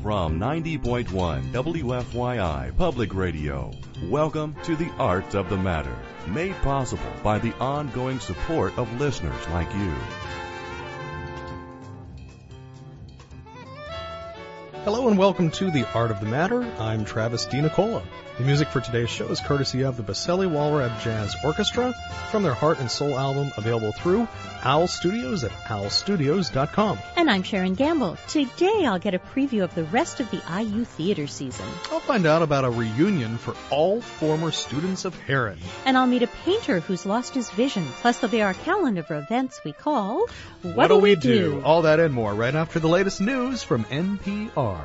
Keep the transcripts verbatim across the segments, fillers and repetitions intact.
from ninety point one W F Y I Public Radio. Welcome to The Art of the Matter, made possible by the ongoing support of listeners like you. Hello and welcome to The Art of the Matter. I'm Travis DiNicola. The music for today's show is courtesy of the Baselli Walrab Jazz Orchestra from their Heart and Soul album, available through Owl Studios at owl studios dot com. And I'm Sharon Gamble. Today I'll get a preview of the rest of the I U theater season. I'll find out about a reunion for all former students of Heron. And I'll meet a painter who's lost his vision. Plus there'll be our calendar of events we call What, what Do We, we do? do? All that and more right after the latest news from N P R.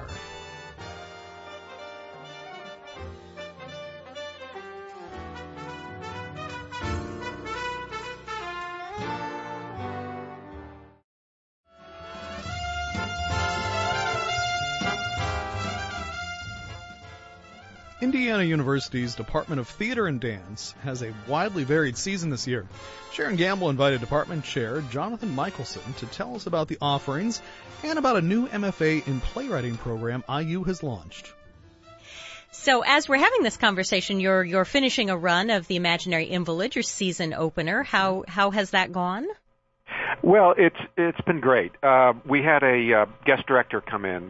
Indiana University's Department of Theater and Dance has a widely varied season this year. Sharon Gamble invited Department Chair Jonathan Michelson to tell us about the offerings and about a new M F A in playwriting program I U has launched. So as we're having this conversation, you're you're finishing a run of The Imaginary Invalid, your season opener. How how has that gone? Well, it's it's been great. Uh, we had a uh, guest director come in,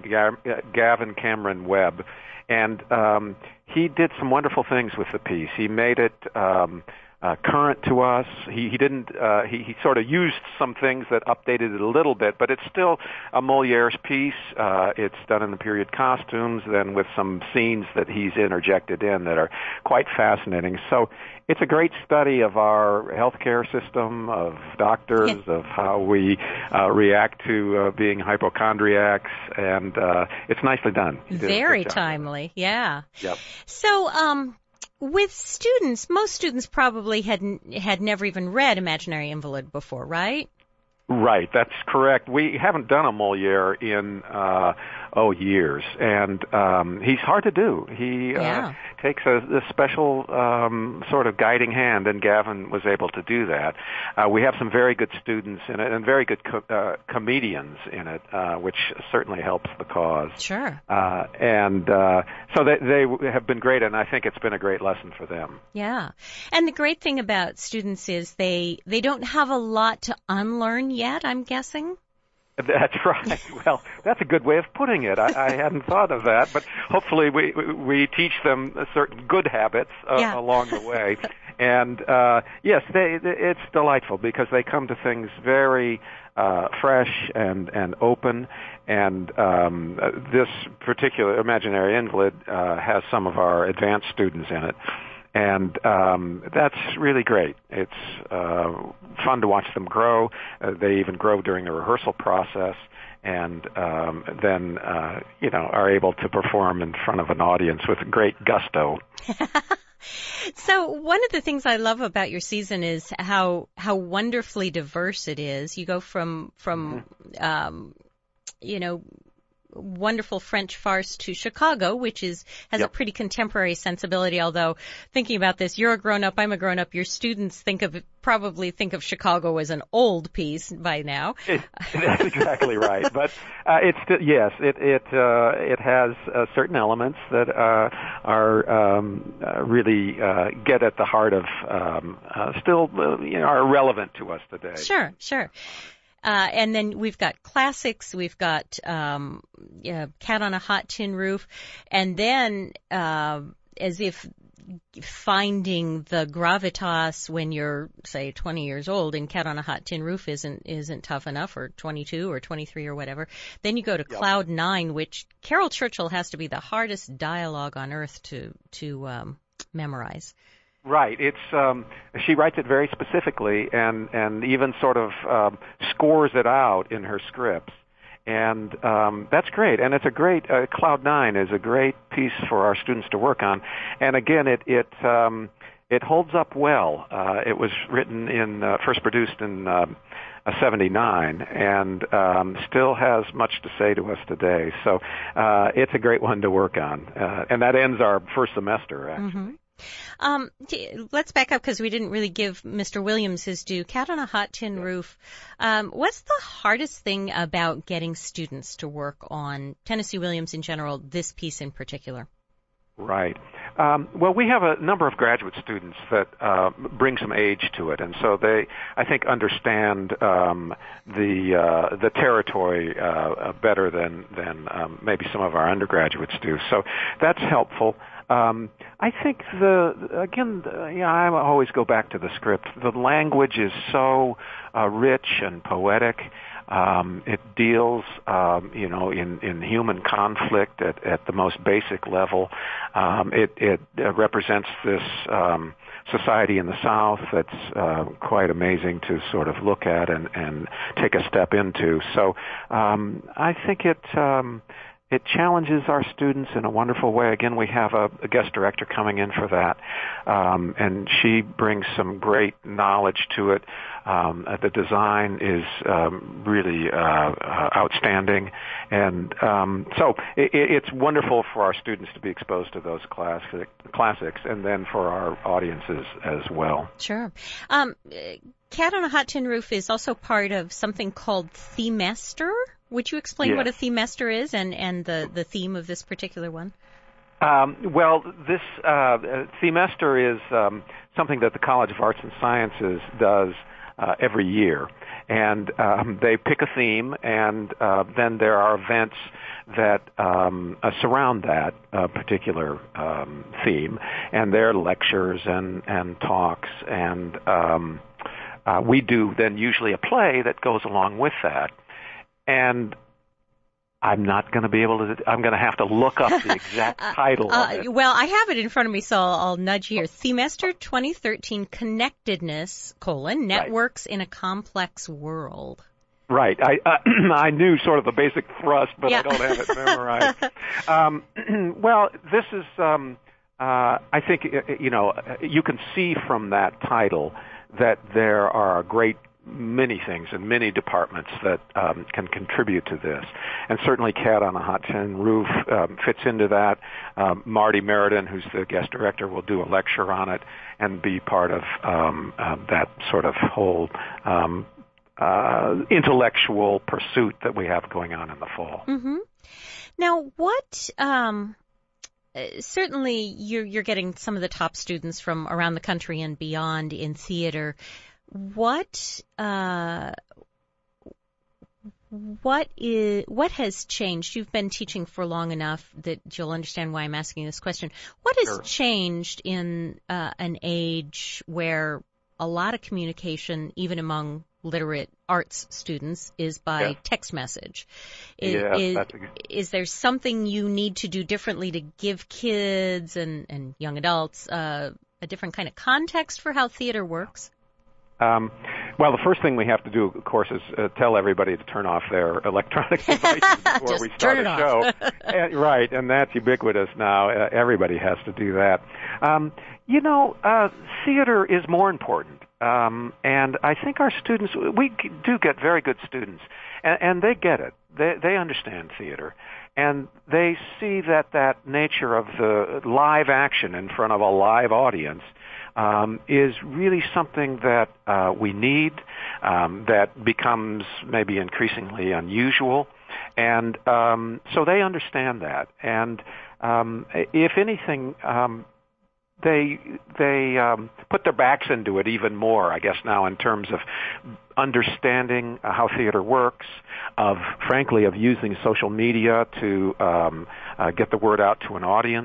Gavin Cameron Webb, and um, he did some wonderful things with the piece. He made it um, uh, current to us. He, he didn't. Uh, he, he sort of used some things that updated it a little bit, but it's still a Moliere's piece. Uh, it's done in the period costumes, then with some scenes that he's interjected in that are quite fascinating. So it's a great study of our healthcare system, of doctors, of how we uh, react to uh, being hypochondriacs, and uh, it's nicely done. Very timely, yeah. Yep. So, um, with students, most students probably had had never even read Imaginary Invalid before, right? Right, that's correct. We haven't done a Moliere in, uh, oh, years, and um, he's hard to do. He yeah. uh, takes a, a special um, sort of guiding hand, and Gavin was able to do that. Uh, we have some very good students in it and very good co- uh, comedians in it, uh, which certainly helps the cause. Sure. Uh, and uh, so they, they have been great, and I think it's been a great lesson for them. Yeah. And the great thing about students is they, they don't have a lot to unlearn yet, I'm guessing. That's right. Well, that's a good way of putting it. I, I hadn't thought of that, but hopefully we we teach them certain good habits uh, yeah. along the way. And uh, yes, they, it's delightful because they come to things very uh, fresh and and open. And um, this particular Imaginary Invalid uh, has some of our advanced students in it. And um, that's really great. It's uh, fun to watch them grow. Uh, they even grow during the rehearsal process, and um, then uh, you know are able to perform in front of an audience with great gusto. So one of the things I love about your season is how how wonderfully diverse it is. You go from from mm-hmm. um, you know. wonderful French farce to Chicago, which is has yep. a pretty contemporary sensibility. Although thinking about this, you're a grown up, I'm a grown up. Your students think of probably think of Chicago as an old piece by now. It, that's exactly right. But uh, it's yes, it it uh, it has uh, certain elements that uh, are um, uh, really uh, get at the heart of um, uh, still uh, you know are relevant to us today. Sure, sure. Uh, and then we've got classics, we've got um, yeah, Cat on a Hot Tin Roof, and then uh, as if finding the gravitas when you're, say, twenty years old and Cat on a Hot Tin Roof isn't isn't tough enough, or twenty-two or twenty-three or whatever. Then you go to yep. Cloud Nine, which Carol Churchill has to be the hardest dialogue on earth to to um, memorize. Right. It's um, she writes it very specifically, and and even sort of um, scores it out in her scripts, and um, that's great. And it's a great uh, Cloud Nine is a great piece for our students to work on. And again, it it um, it holds up well. Uh, it was written in uh, first produced in uh, seventy-nine, and um, still has much to say to us today. So uh, it's a great one to work on, uh, and that ends our first semester actually. Mm-hmm. Um, let's back up because we didn't really give Mister Williams his due. Cat on a Hot Tin Roof. Um, what's the hardest thing about getting students to work on Tennessee Williams in general, this piece in particular? Right. Um, well, we have a number of graduate students that uh, bring some age to it, and so they, I think, understand um, the uh, the territory uh, better than than um, maybe some of our undergraduates do. So that's helpful. Um, I think the again, the, yeah, I always go back to the script. The language is so uh, rich and poetic. Um, it deals, um, you know, in, in human conflict at, at the most basic level. Um, it, it uh, represents this um, society in the South that's uh, quite amazing to sort of look at and, and take a step into. So um, I think it. Um, It challenges our students in a wonderful way. Again, we have a, a guest director coming in for that, um, and she brings some great knowledge to it. Um, the design is um, really uh, uh, outstanding, and um, so it, it's wonderful for our students to be exposed to those classic, classics, and then for our audiences as well. Sure. Um, Cat on a Hot Tin Roof is also part of something called Themester. Would you explain yes. what a themester is and, and the, the theme of this particular one? Um, well, this uh, themester is um, something that the College of Arts and Sciences does uh, every year. And um, they pick a theme, and uh, then there are events that um, uh, surround that uh, particular um, theme. And there are lectures and, and talks, and um, uh, we do then usually a play that goes along with that. And I'm not going to be able to, I'm going to have to look up the exact title uh, of it. Well, I have it in front of me, so I'll, I'll nudge here. Themester twenty thirteen Connectedness, colon, Networks right. in a Complex World. Right. I uh, I knew sort of the basic thrust, but yeah. I don't have it memorized. um, well, this is, um, uh, I think, you know, you can see from that title that there are a great many things and many departments that um, can contribute to this. And certainly Cat on a Hot Tin Roof um, fits into that. Um, Marty Meriden, who's the guest director, will do a lecture on it and be part of um, uh, that sort of whole um, uh, intellectual pursuit that we have going on in the fall. Mm-hmm. Now, what... Um Uh, certainly, you're, you're getting some of the top students from around the country and beyond in theater. What uh, what is what has changed? You've been teaching for long enough that you'll understand why I'm asking this question. What has Sure. changed in uh, an age where a lot of communication, even among literate arts students, is by yeah. text message? Is, yeah, is, that's a, is there something you need to do differently to give kids and, and young adults uh, a different kind of context for how theater works? Um, well, the first thing we have to do, of course, is uh, tell everybody to turn off their electronic devices before Just we start turn it a off. show. and, right, and that's ubiquitous now. Uh, everybody has to do that. Um, you know, uh, theater is more important. Um, and I think our students, we do get very good students, and, and they get it. They, they understand theater. And they see that that nature of the live action in front of a live audience um, is really something that uh, we need, um, that becomes maybe increasingly unusual. And um, so they understand that. And um, if anything, um, they they um, put their backs into it even more, I guess, now in terms of understanding uh, how theater works, of frankly of using social media to um, uh, get the word out to an audience,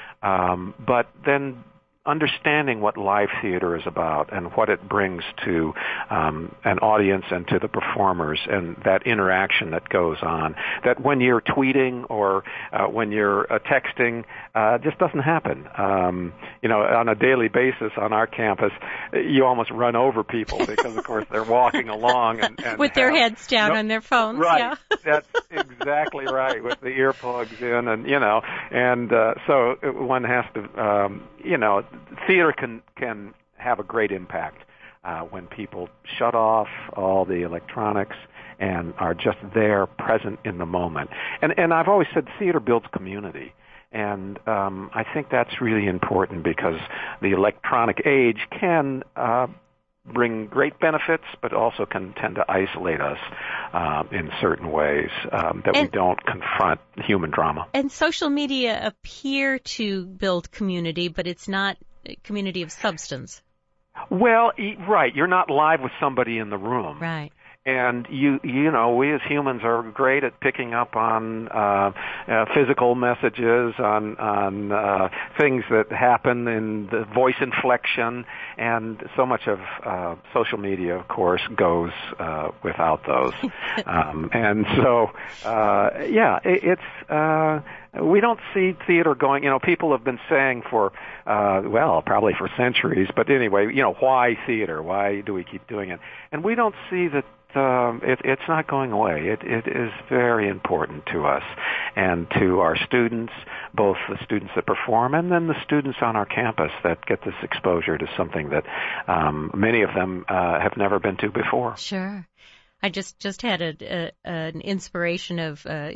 um, but then understanding what live theater is about and what it brings to um, an audience and to the performers, and that interaction that goes on, that when you're tweeting or uh, when you're uh, texting, uh, just doesn't happen. Um, you know, on a daily basis on our campus, you almost run over people because, of course, they're walking along and, and with their have, heads down no, on their phones. Right, yeah. That's exactly right, with the earplugs in, and you know, and uh, so one has to, um, you know. Theater can can have a great impact uh, when people shut off all the electronics and are just there, present in the moment. And and I've always said theater builds community. And um, I think that's really important because the electronic age can uh, bring great benefits, but also can tend to isolate us uh, in certain ways um, that and, we don't confront human drama. And social media appear to build community, but it's not a community of substance. Well, right. You're not live with somebody in the room. Right. And you, you know, we as humans are great at picking up on uh, uh, physical messages, on on uh, things that happen in the voice inflection, and so much of uh, social media, of course, goes uh, without those. um, and so, uh, yeah, it, it's. Uh, We don't see theater going, you know, people have been saying for, uh, well, probably for centuries, but anyway, you know, why theater? Why do we keep doing it? And we don't see that um, it, it's not going away. It, it is very important to us and to our students, both the students that perform and then the students on our campus that get this exposure to something that um, many of them uh, have never been to before. Sure. I just, just had a, a, an inspiration of uh,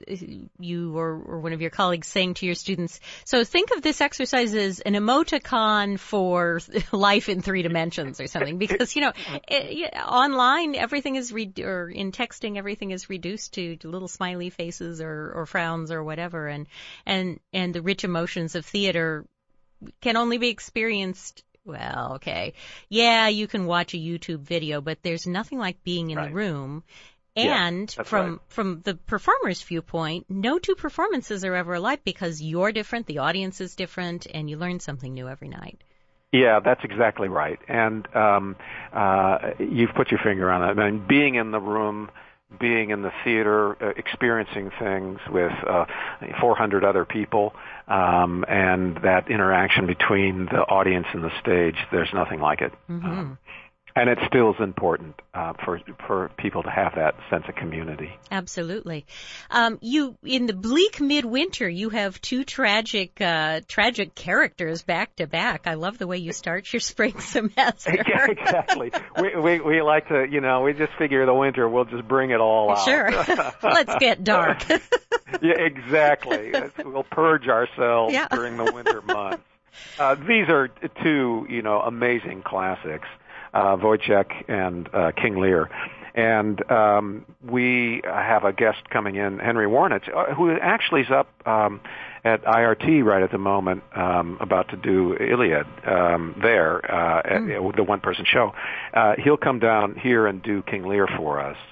you or, or one of your colleagues saying to your students, so think of this exercise as an emoticon for life in three dimensions or something, because, you know, it, online everything is, re- or in texting everything is reduced to, to little smiley faces or, or frowns or whatever, and, and, and the rich emotions of theater can only be experienced. Well, okay. Yeah, you can watch a YouTube video, but there's nothing like being in right. the room. And yeah, from right. from the performer's viewpoint, no two performances are ever alike because you're different, the audience is different, and you learn something new every night. Yeah, that's exactly right. And um, uh, you've put your finger on it. I mean, being in the room, being in the theater, uh, experiencing things with uh, four hundred other people, um, and that interaction between the audience and the stage, there's nothing like it. Mm-hmm. Um, and it still is important uh, for for people to have that sense of community. Absolutely. Um, you in the bleak midwinter, you have two tragic uh, tragic characters back to back. I love the way you start your spring semester. Yeah, exactly. we, we we like to, you know, we just figure the winter we'll just bring it all out. Sure. Let's get dark. Yeah, exactly. We'll purge ourselves yeah. during the winter months. Uh, these are two, you know, amazing classics. Uh, Wojciech and uh, King Lear. And um, we have a guest coming in, Henry Warnitz, uh, who actually is up um, at I R T right at the moment, um, about to do Iliad um, there, uh, mm. at the one-person show. Uh, he'll come down here and do King Lear for us.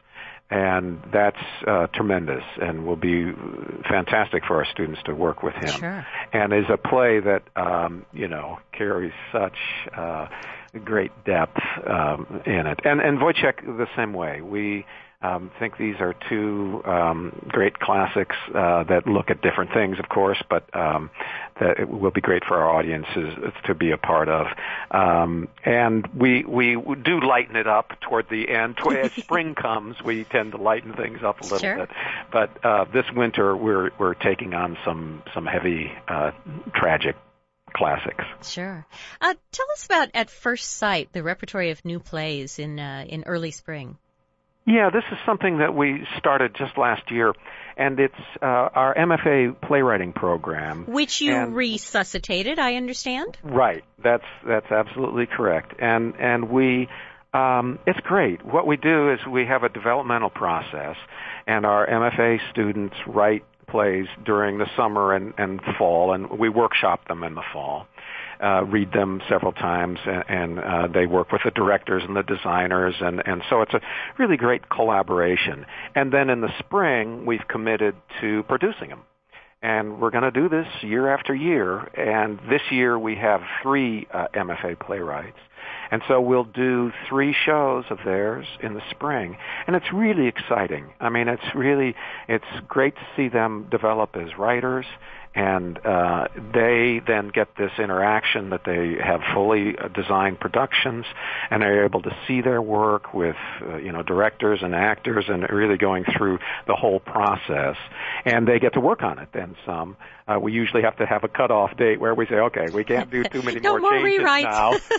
And that's uh, tremendous and will be fantastic for our students to work with him. Sure. And is a play that, um, you know, carries such uh, great depth um, in it. And, and Wojciech the same way. We um, think these are two um, great classics uh, that look at different things, of course, but um, that it will be great for our audiences to be a part of. Um, and we we do lighten it up toward the end. As spring comes, we tend to lighten things up a little sure. bit. But uh, this winter, we're we're taking on some some heavy, uh, tragic classics. Sure. Uh, tell us about At First Sight, the repertory of new plays in uh, in early spring. Yeah, this is something that we started just last year, and it's uh, our M F A playwriting program. Which you and, resuscitated, I understand? Right. That's that's absolutely correct. And and we um, it's great. What we do is we have a developmental process, and our M F A students write plays during the summer and, and fall, and we workshop them in the fall. Uh, read them several times, and, and uh, they work with the directors and the designers, and, and so it's a really great collaboration. And then in the spring, we've committed to producing them. And we're going to do this year after year, and this year we have three uh, M F A playwrights. And so we'll do three shows of theirs in the spring. And it's really exciting. I mean, it's really, it's great to see them develop as writers. And uh, they then get this interaction that they have fully designed productions, and they're able to see their work with, uh, you know, directors and actors, and really going through the whole process. And they get to work on it then some. Uh, we usually have to have a cutoff date where we say, okay, we can't do too many no more more changes rewrites. now. Right,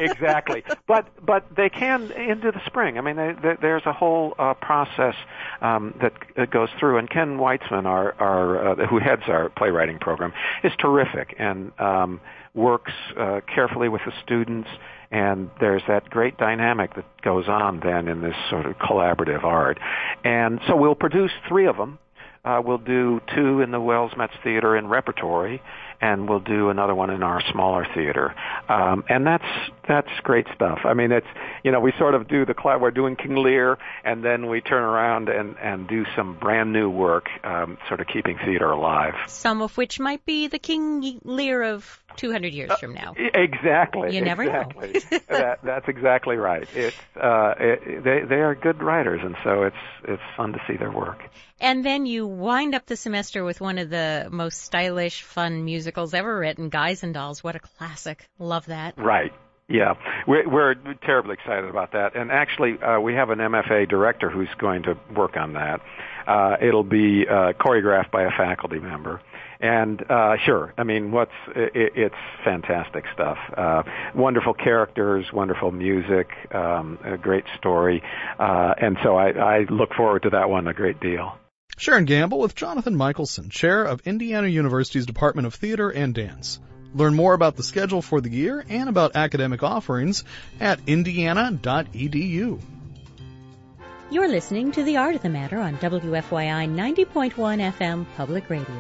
exactly. But but they can into the spring. I mean, they, they, there's a whole uh, process um, that uh, goes through. And Ken Weitzman, our, our uh, who heads our playwriting program, is terrific and um, works uh, carefully with the students. And there's that great dynamic that goes on then in this sort of collaborative art. And so we'll produce three of them. Uh, we'll do two in the Wells Metz Theater in repertory, and we'll do another one in our smaller theater. Um, and that's that's great stuff. I mean, it's, you know, we sort of do the, we're doing King Lear, and then we turn around and, and do some brand new work, um, sort of keeping theater alive. Some of which might be the King Lear of two hundred years uh, from now. Exactly. You never exactly. know. that, that's exactly right. It's, uh, it, they, they are good writers, and so it's, it's fun to see their work. And then you wind up the semester with one of the most stylish, fun musicals ever written, Guys and Dolls. What a classic. Love that. Right. Yeah. We're, we're terribly excited about that. And actually, uh, we have an M F A director who's going to work on that. Uh, it'll be uh, choreographed by a faculty member. And uh, sure, I mean, what's it, it's fantastic stuff. Uh, wonderful characters, wonderful music, um, a great story. Uh, and so I, I look forward to that one a great deal. Sharon Gamble with Jonathan Michelson, Chair of Indiana University's Department of Theater and Dance. Learn more about the schedule for the year and about academic offerings at indiana dot e d u. You're listening to The Art of the Matter on W F Y I ninety point one F M Public Radio.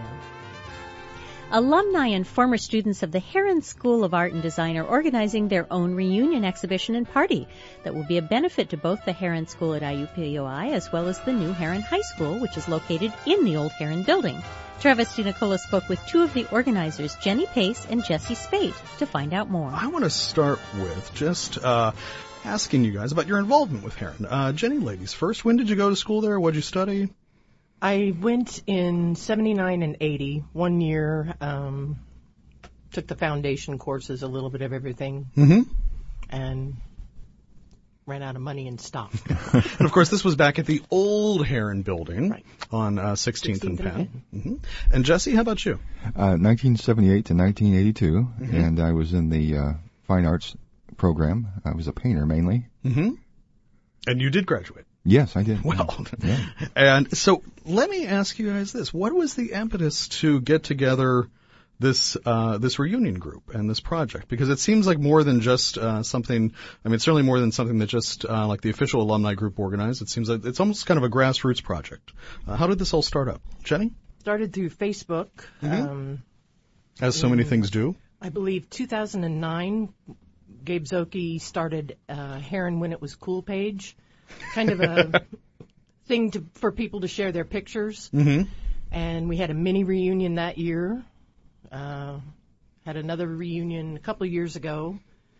Alumni and former students of the Herron School of Art and Design are organizing their own reunion exhibition and party that will be a benefit to both the Herron School at I U P U I as well as the new Herron High School, which is located in the old Herron building. Travis DiNicola spoke with two of the organizers, Jenny Pace and Jesse Spate, to find out more. I want to start with just uh, asking you guys about your involvement with Herron. Uh, Jenny, ladies first, when did you go to school there? What did you study? I went in seventy-nine and eighty, one year, um, took the foundation courses, a little bit of everything, mm-hmm. and ran out of money and stopped. And, of course, this was back at the old Herron building right. on uh, sixteenth, sixteenth and Penn. And, mm-hmm. And Jesse, how about you? Uh, nineteen seventy-eight to nineteen eighty-two, mm-hmm. and I was in the uh, fine arts program. I was a painter mainly. Mm-hmm. And you did graduate. Yes, I did. Well, yeah. And so let me ask you guys this. What was the impetus to get together this uh, this reunion group and this project? Because it seems like more than just uh, something, I mean, it's certainly more than something that just uh, like the official alumni group organized. It seems like it's almost kind of a grassroots project. Uh, how did this all start up? Jenny? Started through Facebook. Mm-hmm. Um, As so many things do. I believe two thousand nine, Gabe Zoki started uh, Herron When It Was Cool page. Kind of a thing to, for people to share their pictures. Mm-hmm. And we had a mini reunion that year. Uh, had another reunion a couple of years ago.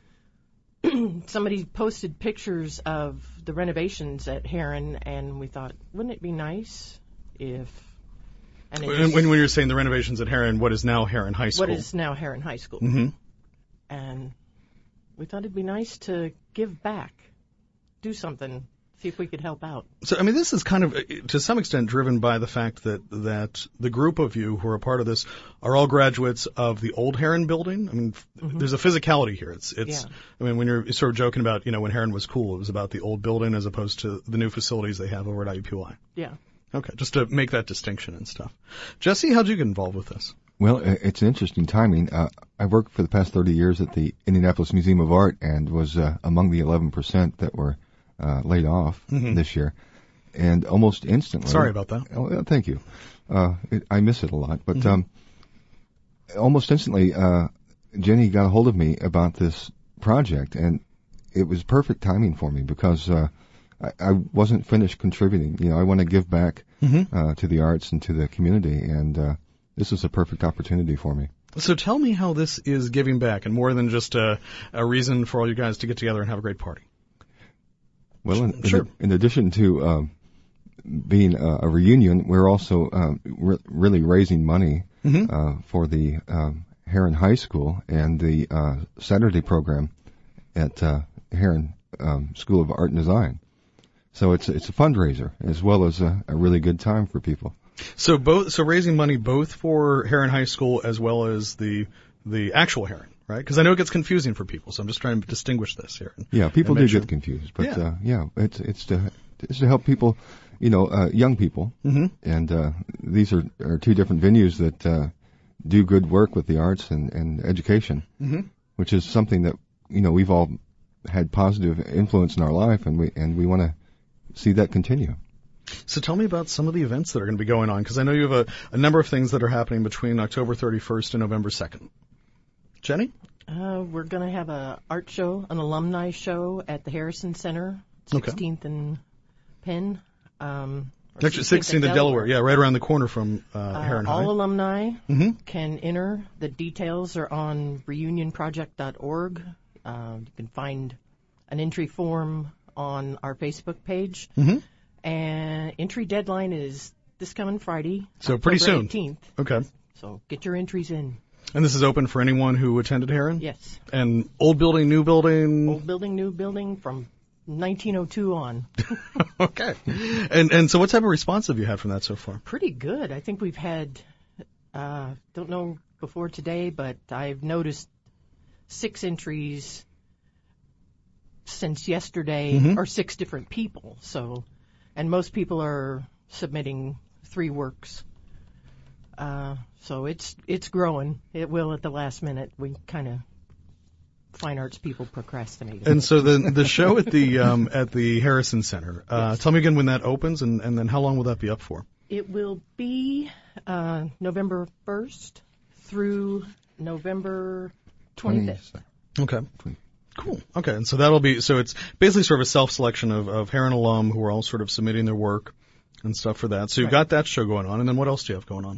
Somebody posted pictures of the renovations at Herron, and we thought, wouldn't it be nice if... And it when, when you're saying the renovations at Herron, what is now Herron High School? What is now Herron High School. Mm-hmm. And we thought it'd be nice to give back, do something, see if we could help out. So, I mean, this is kind of, to some extent, driven by the fact that that the group of you who are a part of this are all graduates of the old Herron building. I mean, mm-hmm. there's a physicality here. It's, it's. Yeah. I mean, when you're sort of joking about, you know, when Herron was cool, it was about the old building as opposed to the new facilities they have over at I U P U I. Yeah. Okay, just to make that distinction and stuff. Jesse, how'd you get involved with this? Well, it's an interesting timing. Uh, I worked for the past thirty years at the Indianapolis Museum of Art and was uh, among the eleven percent that were uh, laid off mm-hmm. this year. And almost instantly... Sorry about that. Oh, thank you. Uh, it, I miss it a lot. But mm-hmm. um, almost instantly, uh, Jenny got a hold of me about this project, and it was perfect timing for me because uh, I, I wasn't finished contributing. You know, I want to give back mm-hmm. uh, to the arts and to the community, and uh, this is a perfect opportunity for me. So tell me how this is giving back and more than just a, a reason for all you guys to get together and have a great party. Well, in, sure. in, in addition to um, being a, a reunion, we're also um, re- really raising money mm-hmm. uh, for the um, Herron High School and the uh, Saturday program at uh, Herron um, School of Art and Design. So it's it's a fundraiser as well as a, a really good time for people. So both so raising money both for Herron High School as well as the the actual Herron. right? Because I know it gets confusing for people, so I'm just trying to distinguish this here. And, yeah, people and do sure. get confused, but yeah, uh, yeah it's it's to it's to help people, you know, uh, young people, mm-hmm. and uh, these are, are two different venues that uh, do good work with the arts and, and education, mm-hmm. which is something that, you know, we've all had positive influence in our life, and we and we want to see that continue. So tell me about some of the events that are going to be going on, because I know you have a, a number of things that are happening between October thirty-first and November second. Jenny? Uh, we're going to have a art show, an alumni show at the Harrison Center, sixteenth okay. and Penn. Um, Actually, sixteenth and Delaware. Delaware, yeah, right around the corner from uh, uh, Heron High. All alumni mm-hmm. can enter. The details are on reunion project dot org. Uh, you can find an entry form on our Facebook page. Mm-hmm. And entry deadline is this coming Friday. So pretty soon. eighteenth. Okay. So get your entries in. And this is open for anyone who attended Heron? Yes. And old building, new building? Old building, new building from nineteen oh two on. Okay. And and so what type of response have you had from that so far? Pretty good. I think we've had, uh, don't know before today, but I've noticed six entries since yesterday, mm-hmm. or six different people. So, and most people are submitting three works. Uh, so it's it's growing. It will at the last minute. We kind of fine arts people procrastinate. And so the the show at the um, at the Harrison Center. Uh, yes. Tell me again when that opens, and, and then how long will that be up for? It will be uh, November first through November twenty-fifth. Okay. Cool. Okay. And so that'll be, so it's basically sort of a self-selection of, of Heron alum who are all sort of submitting their work and stuff for that. So you've right. got that show going on. And then what else do you have going on?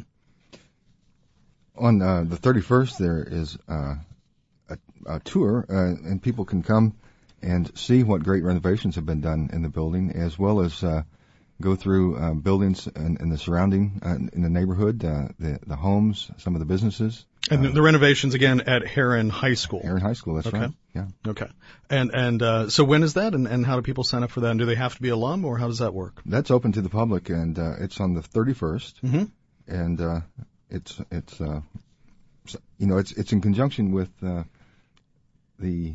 On uh, the thirty-first, there is uh, a, a tour, uh, and people can come and see what great renovations have been done in the building, as well as uh, go through uh, buildings in, in the surrounding, uh, in the neighborhood, uh, the, the homes, some of the businesses. And uh, the renovations, again, at Heron High School. Heron High School, that's okay. right. Yeah. Okay. And and uh, so when is that, and, and how do people sign up for that? And do they have to be alum, or how does that work? That's open to the public, and uh, it's on the thirty-first. Mm-hmm. And uh, it's it's uh, you know it's it's in conjunction with uh, the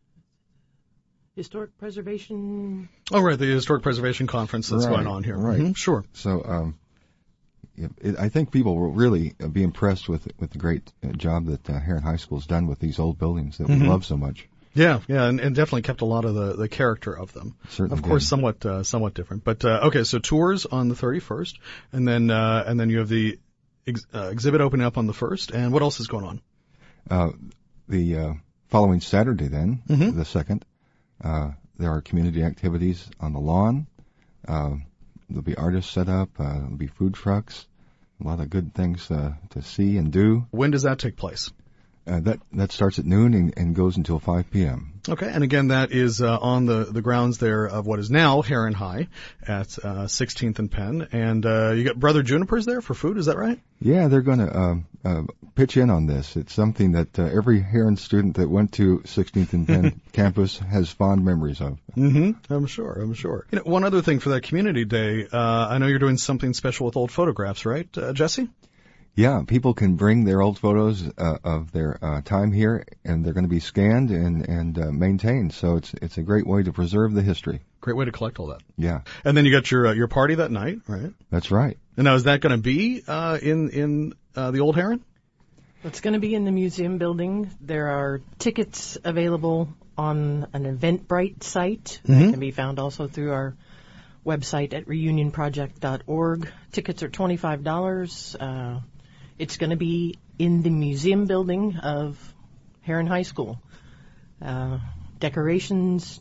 Historic Preservation. Oh, right, the Historic Preservation Conference that's right, going on here. Right. Mm-hmm. Sure. So um, it, it, I think people will really be impressed with with the great uh, job that uh, Heron High School has done with these old buildings that mm-hmm. we love so much. Yeah, yeah, and, and definitely kept a lot of the, the character of them. Certainly of course, did. somewhat uh, somewhat different. But uh, okay, so tours on the thirty-first, and then uh, and then you have the ex- uh, exhibit opening up on the first. And what else is going on? Uh, the uh, following Saturday, then mm-hmm. the second, uh, there are community activities on the lawn. Uh, there'll be artists set up. Uh, there'll be food trucks. A lot of good things uh, to see and do. When does that take place? Uh, that that starts at noon and, and goes until five p.m. Okay, and again, that is uh, on the, the grounds there of what is now Heron High at uh, sixteenth and Penn. And uh, you got Brother Juniper's there for food, is that right? Yeah, they're going to um, uh, pitch in on this. It's something that uh, every Heron student that went to sixteenth and Penn campus has fond memories of. Mm-hmm. I'm sure, I'm sure. You know, one other thing for that community day, uh, I know you're doing something special with old photographs, right, uh, Jesse? Yeah, people can bring their old photos uh, of their uh, time here, and they're going to be scanned and and uh, maintained. So it's it's a great way to preserve the history. Great way to collect all that. Yeah. And then you got your uh, your party that night, right? That's right. And now is that going to be uh, in in uh, the old Heron? It's going to be in the museum building. There are tickets available on an Eventbrite site mm-hmm. that can be found also through our website at reunion project dot org. Tickets are twenty-five dollars. Uh, It's going to be in the museum building of Heron High School. Uh, decorations,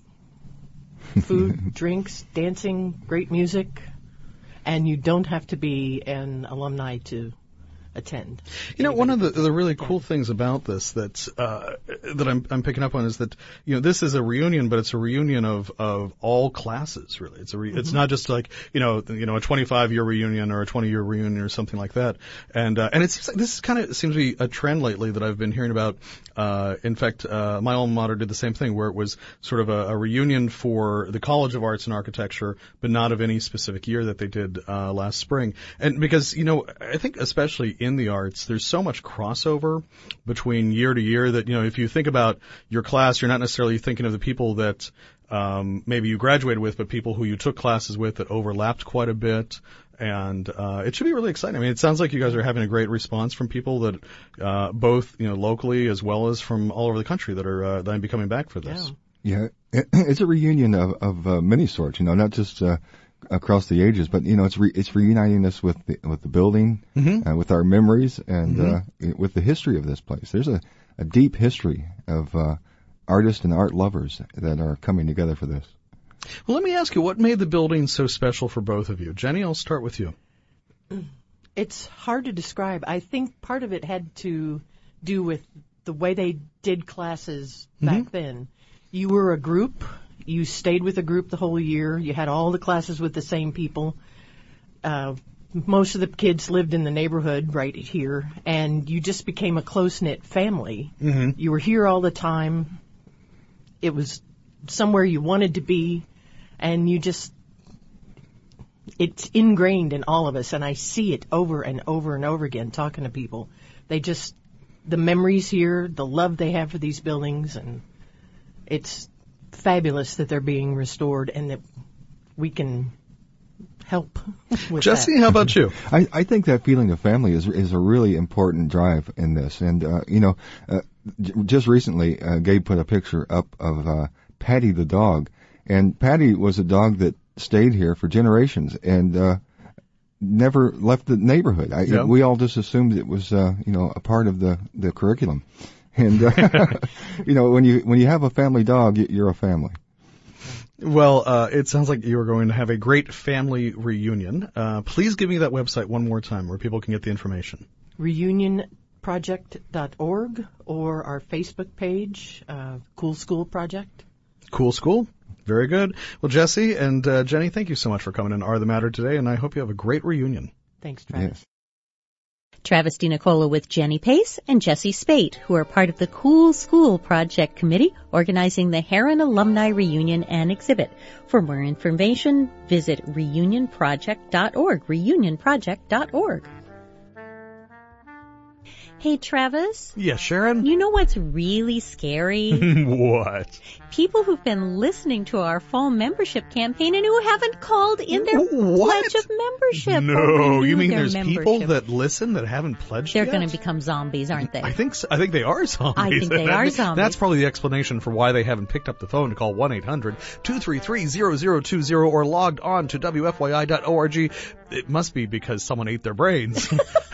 food, drinks, dancing, great music, and you don't have to be an alumni to attend. You know, one of the the really cool things about this that uh, that I'm I'm picking up on is that you know this is a reunion, but it's a reunion of of all classes. Really, it's a re- mm-hmm. it's not just like you know you know a twenty-five year reunion or a twenty year reunion or something like that. And uh, and it seems like this kind of seems to be a trend lately that I've been hearing about. Uh, in fact, uh, my alma mater did the same thing, where it was sort of a, a reunion for the College of Arts and Architecture, but not of any specific year that they did uh, last spring. And because you know, I think especially in the arts, there's so much crossover between year to year that, you know, if you think about your class, you're not necessarily thinking of the people that um, maybe you graduated with, but people who you took classes with that overlapped quite a bit. And uh, it should be really exciting. I mean, it sounds like you guys are having a great response from people that uh, both, you know, locally as well as from all over the country that are uh, that be coming back for this. Yeah, yeah, it's a reunion of, of uh, many sorts, you know, not just uh, across the ages, but, you know, it's re- it's reuniting us with the, with the building, mm-hmm. uh, with our memories, and mm-hmm. uh, with the history of this place. There's a, a deep history of uh, artists and art lovers that are coming together for this. Well, let me ask you, what made the building so special for both of you? Jenny, I'll start with you. It's hard to describe. I think part of it had to do with the way they did classes back mm-hmm. then. You were a group. You stayed with a group the whole year. You had all the classes with the same people. Uh, most of the kids lived in the neighborhood right here, and you just became a close-knit family. Mm-hmm. You were here all the time. It was somewhere you wanted to be. And you just, it's ingrained in all of us, and I see it over and over and over again talking to people. They just, the memories here, the love they have for these buildings, and it's fabulous that they're being restored and that we can help with Jesse, that. How about you? I, I think that feeling of family is is a really important drive in this. And, uh, you know, uh, j- just recently, uh, Gabe put a picture up of uh, Patty the dog. And Patty was a dog that stayed here for generations and uh, never left the neighborhood. I, yeah. We all just assumed it was, uh, you know, a part of the, the curriculum. And uh, you know, when you when you have a family dog, you're a family. Well, uh, it sounds like you are going to have a great family reunion. Uh, please give me that website one more time where people can get the information. reunion project dot org or our Facebook page, uh, Cool School Project. Cool School. Very good. Well, Jesse and uh, Jenny, thank you so much for coming in Are the Matter today, and I hope you have a great reunion. Thanks, Travis. Yes. Travis DiNicola with Jenny Pace and Jesse Spate, who are part of the Cool School Project Committee organizing the Heron Alumni Reunion and Exhibit. For more information, visit reunion project dot org, reunion project dot org. Hey, Travis. Yes, Sharon? You know what's really scary? What? People who've been listening to our fall membership campaign and who haven't called in their what? pledge of membership. No, you mean there's membership. people that listen that haven't pledged They're yet? going to become zombies, aren't they? I think so. I think they are zombies. I think they are zombies. That's probably the explanation for why they haven't picked up the phone to call one eight hundred two three three zero zero two zero or logged on to W F Y I dot org. It must be because someone ate their brains.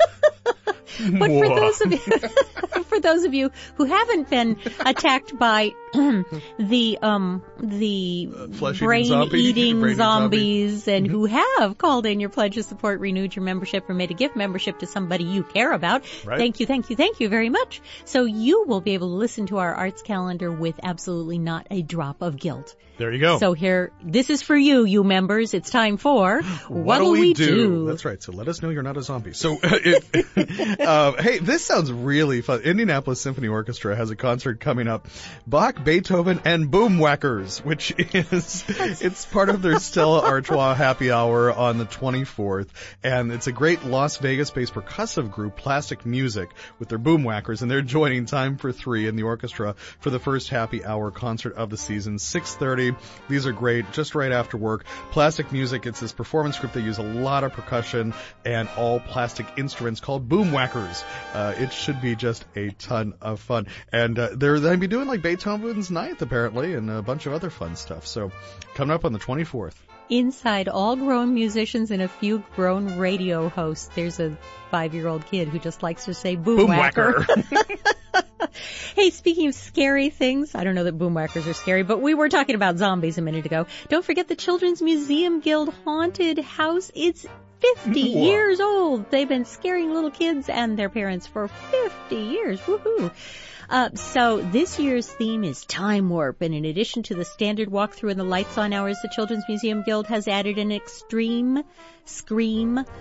But for those of you, for those of you who haven't been attacked by the um the uh, brain-eating brain zombies, zombie. and mm-hmm. who have called in your pledge of support, renewed your membership, or made a gift membership to somebody you care about, right. Thank you, thank you, thank you very much. So you will be able to listen to our arts calendar with absolutely not a drop of guilt. There you go. So here, this is for you, you members. It's time for What'll we, we do? do? That's right. So let us know you're not a zombie. So, uh, it, uh, hey, this sounds really fun. Indianapolis Symphony Orchestra has a concert coming up. Bach, Beethoven, and Boomwhackers, which is, it's part of their Stella Artois happy hour on the twenty-fourth. And it's a great Las Vegas-based percussive group, Plastic Music, with their Boomwhackers. And they're joining Time for Three in the orchestra for the first happy hour concert of the season, six thirty. These are great, just right after work. Plastic Music, it's this performance group that use a lot of percussion and all plastic instruments called Boomwhackers. Uh, it should be just a ton of fun. And uh, they're going to be doing like Beethoven's Ninth, apparently, and a bunch of other fun stuff. So coming up on the twenty-fourth. Inside all grown musicians and a few grown radio hosts, there's a five-year-old kid who just likes to say boomwhacker. Boomwhacker. Hey, speaking of scary things, I don't know that boomwhackers are scary, but we were talking about zombies a minute ago. Don't forget the Children's Museum Guild Haunted House. It's fifty Whoa. Years old. They've been scaring little kids and their parents for fifty years. Woohoo. Uh, so this year's theme is Time Warp, and in addition to the standard walkthrough and the lights on hours, the Children's Museum Guild has added an extreme scream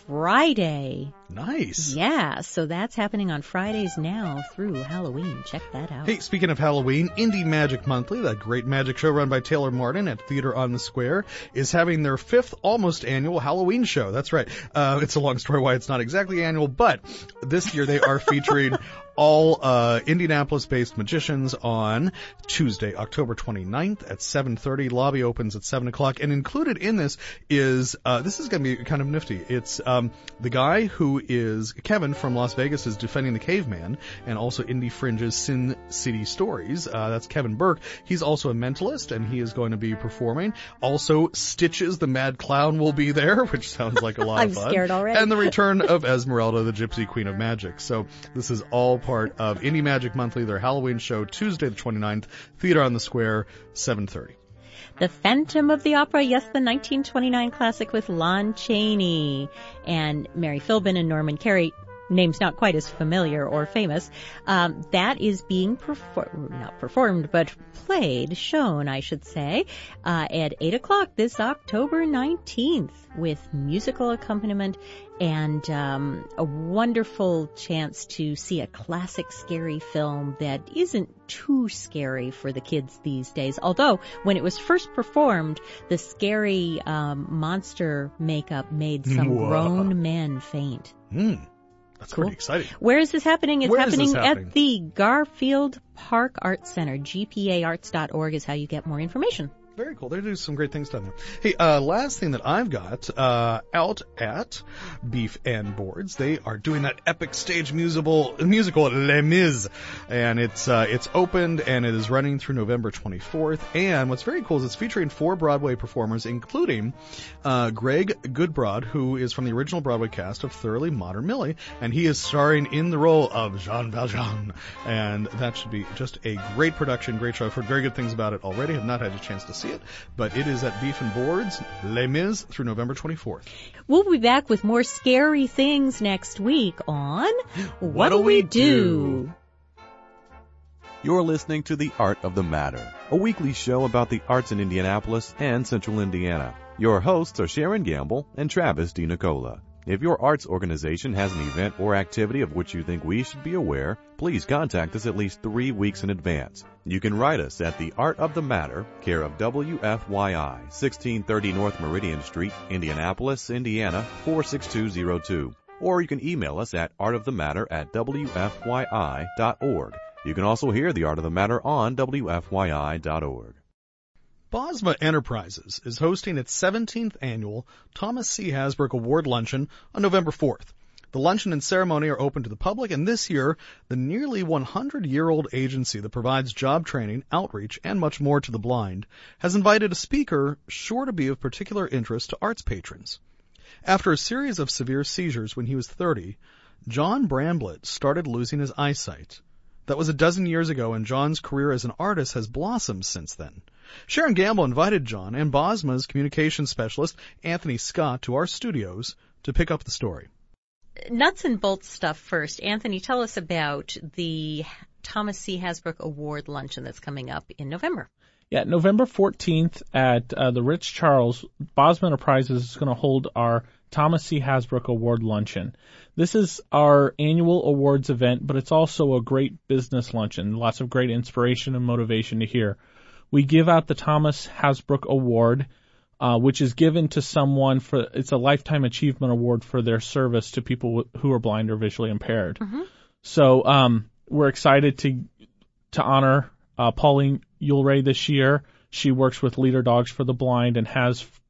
Friday. Nice. Yeah, so that's happening on Fridays now through Halloween. Check that out. Hey, speaking of Halloween, Indie Magic Monthly, that great magic show run by Taylor Martin at Theater on the Square, is having their fifth almost annual Halloween show. That's right. Uh, it's a long story why it's not exactly annual, but this year they are featuring all uh, Indianapolis-based magicians on Tuesday, October twenty-ninth at seven thirty. Lobby opens at seven o'clock. And included in this is, uh, this is going to be kind of nifty. It's um, the guy who is Kevin from Las Vegas is Defending the Caveman, and also Indie Fringe's Sin City Stories. Uh, that's Kevin Burke. He's also a mentalist, and he is going to be performing. Also, Stitches the Mad Clown will be there, which sounds like a lot I'm of fun. I'm scared already. And the return of Esmeralda, the Gypsy Queen of Magic. So this is all part of Indie Magic Monthly, their Halloween show, Tuesday the twenty-ninth, Theater on the Square, seven thirty. The Phantom of the Opera, yes, the nineteen twenty-nine classic with Lon Chaney and Mary Philbin and Norman Carey. Names not quite as familiar or famous. Um, that is being performed, not performed, but played, shown, I should say, uh, at eight o'clock this October nineteenth with musical accompaniment and um, a wonderful chance to see a classic scary film that isn't too scary for the kids these days. Although, when it was first performed, the scary um, monster makeup made some Whoa. grown men faint. Hmm. That's Cool. pretty exciting. Where is this happening? It's Where is happening, this happening at the Garfield Park Arts Center. G P A arts dot org is how you get more information. Very cool. They do some great things down there. Hey, uh, last thing that I've got, uh, out at Beef and Boards, they are doing that epic stage musical, musical Les Mis. And it's, uh, it's opened and it is running through November twenty-fourth. And what's very cool is it's featuring four Broadway performers, including, uh, Greg Goodbrod, who is from the original Broadway cast of Thoroughly Modern Millie. And he is starring in the role of Jean Valjean. And that should be just a great production, great show. I've heard very good things about it already. Have not had a chance to see it, but it is at Beef and Boards, Les Mis, through November twenty-fourth. We'll be back with more scary things next week on What'll We Do? You're listening to The Art of the Matter, a weekly show about the arts in Indianapolis and Central Indiana. Your hosts are Sharon Gamble and Travis DiNicola. If your arts organization has an event or activity of which you think we should be aware, please contact us at least three weeks in advance. You can write us at The Art of the Matter, care of W F Y I, sixteen thirty North Meridian Street, Indianapolis, Indiana, four six two zero two. Or you can email us at artofthematter at W F Y I dot org. You can also hear The Art of the Matter on W F Y I dot org. Bosma Enterprises is hosting its seventeenth annual Thomas C. Hasbrook Award Luncheon on November fourth. The luncheon and ceremony are open to the public, and this year, the nearly one hundred year old agency that provides job training, outreach, and much more to the blind has invited a speaker sure to be of particular interest to arts patrons. After a series of severe seizures when he was thirty, John Bramblett started losing his eyesight. That was a dozen years ago, and John's career as an artist has blossomed since then. Sharon Gamble invited John and Bosma's communications specialist, Anthony Scott, to our studios to pick up the story. Nuts and bolts stuff first. Anthony, tell us about the Thomas C. Hasbrook Award Luncheon that's coming up in November. Yeah, November fourteenth at uh, the Ritz Charles, Bosma Enterprises is going to hold our Thomas C. Hasbrook Award Luncheon. This is our annual awards event, but it's also a great business luncheon. Lots of great inspiration and motivation to hear. We give out the Thomas Hasbrook Award, uh, which is given to someone for, it's a Lifetime Achievement Award for their service to people who are blind or visually impaired. Mm-hmm. So um, we're excited to to honor uh, Pauline Ulray this year. She works with Leader Dogs for the Blind and has f-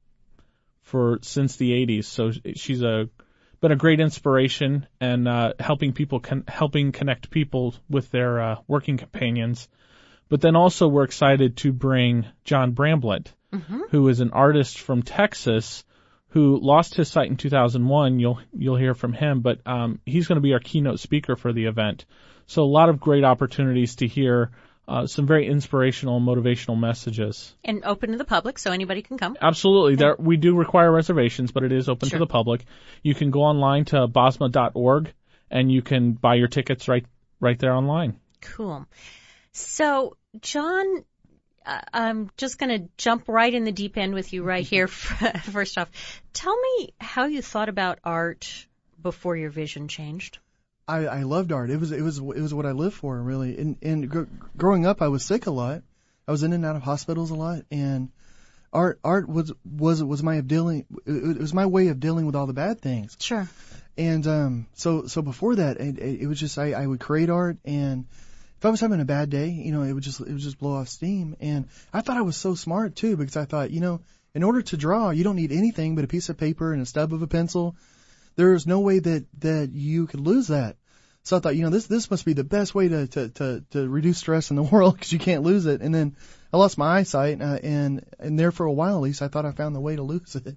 for since the eighties. So she's a been a great inspiration and uh, helping people con- helping connect people with their uh, working companions. But then also we're excited to bring John Bramblett, mm-hmm. who is an artist from Texas who lost his sight in two thousand one. You'll you'll hear from him, but um, he's going to be our keynote speaker for the event. So a lot of great opportunities to hear uh, some very inspirational and motivational messages. And open to the public, so anybody can come. Absolutely. There, we do require reservations, but it is open sure. to the public. You can go online to bosma dot org, and you can buy your tickets right right there online. Cool. So, John, uh, I'm just going to jump right in the deep end with you right here. First off, tell me how you thought about art before your vision changed. I, I loved art. It was it was it was what I lived for, really. And and gr- growing up, I was sick a lot. I was in and out of hospitals a lot, and art art was was was my dealing. It was my way of dealing with all the bad things. Sure. And um, so so before that, it, it was just I, I would create art, and if I was having a bad day, you know, it would just it would just blow off steam. And I thought I was so smart too, because I thought, you know, in order to draw, you don't need anything but a piece of paper and a stub of a pencil. There is no way that, that you could lose that. So I thought, you know, this this must be the best way to to to, to reduce stress in the world, because you can't lose it. And then I lost my eyesight, uh, and and there for a while at least, I thought I found the way to lose it.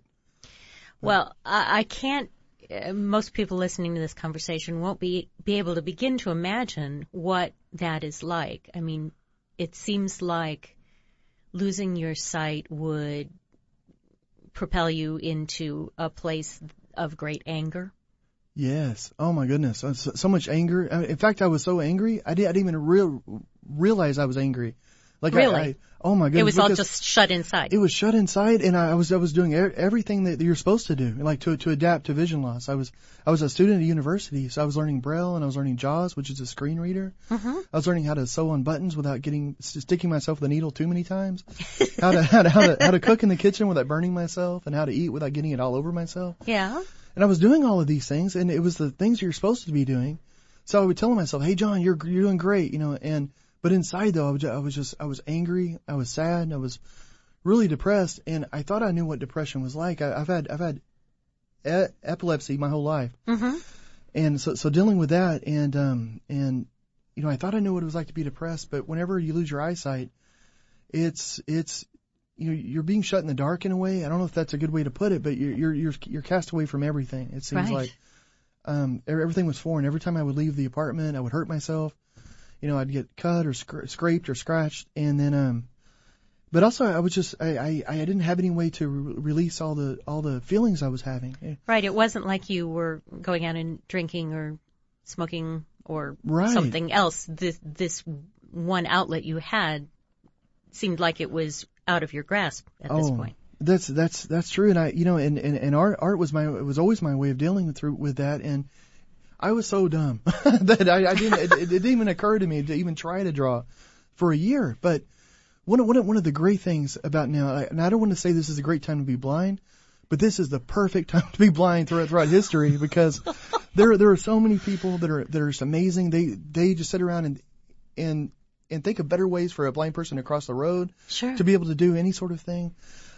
Well, I, I can't. Uh, most people listening to this conversation won't be be able to begin to imagine what that is like. I mean, it seems like losing your sight would propel you into a place of great anger. Yes. Oh my goodness. So, so much anger. I mean, in fact, I was so angry, I, did, I didn't even real, realize I was angry. Like really? I, I, oh my goodness. It was all just shut inside. It was shut inside, and I, I was I was doing er, everything that you're supposed to do, like to to adapt to vision loss. I was I was a student at university, so I was learning Braille, and I was learning JAWS, which is a screen reader. Mm-hmm. I was learning how to sew on buttons without getting sticking myself with a needle too many times. how to how to how to how to cook in the kitchen without burning myself, and how to eat without getting it all over myself. Yeah. And I was doing all of these things, and it was the things you're supposed to be doing. So I would tell myself, "Hey, John, you're you're doing great," you know. And but inside though, I was, I was just I was angry, I was sad, I was really depressed, and I thought I knew what depression was like. I, I've had I've had e- epilepsy my whole life, mm-hmm. and so so dealing with that, and um and you know, I thought I knew what it was like to be depressed. But whenever you lose your eyesight, it's it's you know, you're being shut in the dark in a way. I don't know if that's a good way to put it, but you're you're you're, you're cast away from everything. It seems right. like um everything was foreign. Every time I would leave the apartment, I would hurt myself. You know, I'd get cut or scra- scraped or scratched, and then um but also I was just I I, I didn't have any way to re- release all the all the feelings I was having. Right. It wasn't like you were going out and drinking or smoking or right. something else. This this one outlet you had seemed like it was out of your grasp at oh, this point. That's that's that's true, and I you know and, and, and art art was my it was always my way of dealing with through with that, and I was so dumb that I, I didn't it, it didn't even occur to me to even try to draw for a year. But one one one of the great things about now, and I don't want to say this is a great time to be blind, but this is the perfect time to be blind throughout throughout history, because there there are so many people that are that are just amazing. They they just sit around and and and think of better ways for a blind person to cross the road, sure. to be able to do any sort of thing.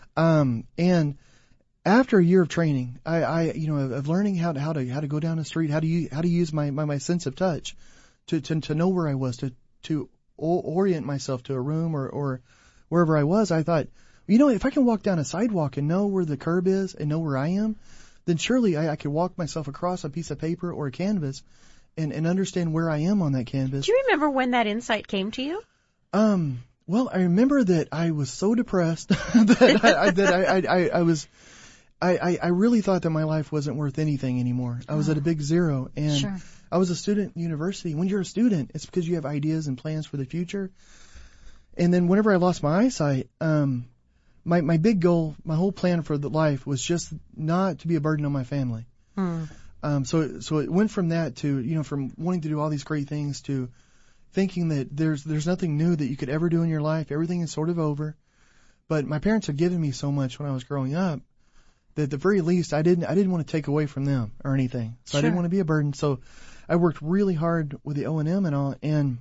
Um, and after a year of training, I, I you know, of, of learning how to how to how to go down the street, how to use, how to use my, my, my sense of touch, to, to to know where I was, to to orient myself to a room or or wherever I was. I thought, you know, if I can walk down a sidewalk and know where the curb is and know where I am, then surely I, I could walk myself across a piece of paper or a canvas and, and understand where I am on that canvas. Do you remember when that insight came to you? Um. Well, I remember that I was so depressed that I, I that I, I, I was. I, I really thought that my life wasn't worth anything anymore. I was oh. at a big zero, and sure. I was a student at university. When you're a student, it's because you have ideas and plans for the future. And then whenever I lost my eyesight, um, my my big goal, my whole plan for the life was just not to be a burden on my family. Hmm. Um, so so it went from that to, you know, from wanting to do all these great things to thinking that there's there's nothing new that you could ever do in your life. Everything is sort of over. But my parents had given me so much when I was growing up that at the very least I didn't I didn't want to take away from them or anything. So sure. I didn't want to be a burden. So I worked really hard with the O and M and all, and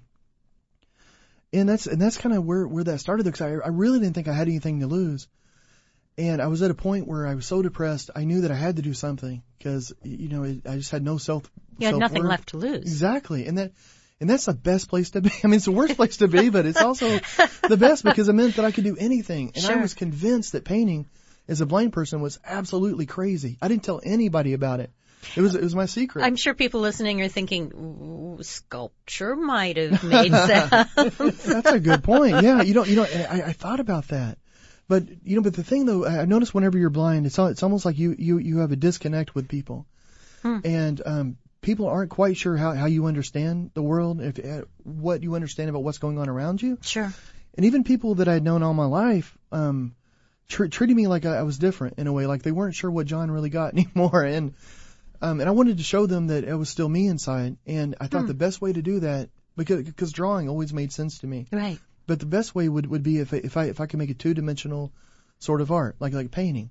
and that's and that's kind of where where that started, because I I really didn't think I had anything to lose. And I was at a point where I was so depressed, I knew that I had to do something, because you know it, I just had no self. You had self-worth. nothing left to lose. Exactly, and that. And that's the best place to be. I mean, it's the worst place to be, but it's also the best, because it meant that I could do anything. And sure. I was convinced that painting as a blind person was absolutely crazy. I didn't tell anybody about it. It was it was my secret. I'm sure people listening are thinking, sculpture might have made sense. That's a good point. Yeah, you know, you know, I, I thought about that. But you know, but the thing though, I noticed whenever you're blind, it's it's almost like you you you have a disconnect with people, hmm. and um. People aren't quite sure how, how you understand the world, if uh, what you understand about what's going on around you. Sure. and even people that I'd known all my life, um, tr- treated me like I, I was different in a way, like they weren't sure what John really got anymore. And, um, and I wanted to show them that it was still me inside. And I thought Hmm. the best way to do that, because, because drawing always made sense to me. Right. But the best way would, would be if I, if I, if I could make a two-dimensional sort of art, like, like painting.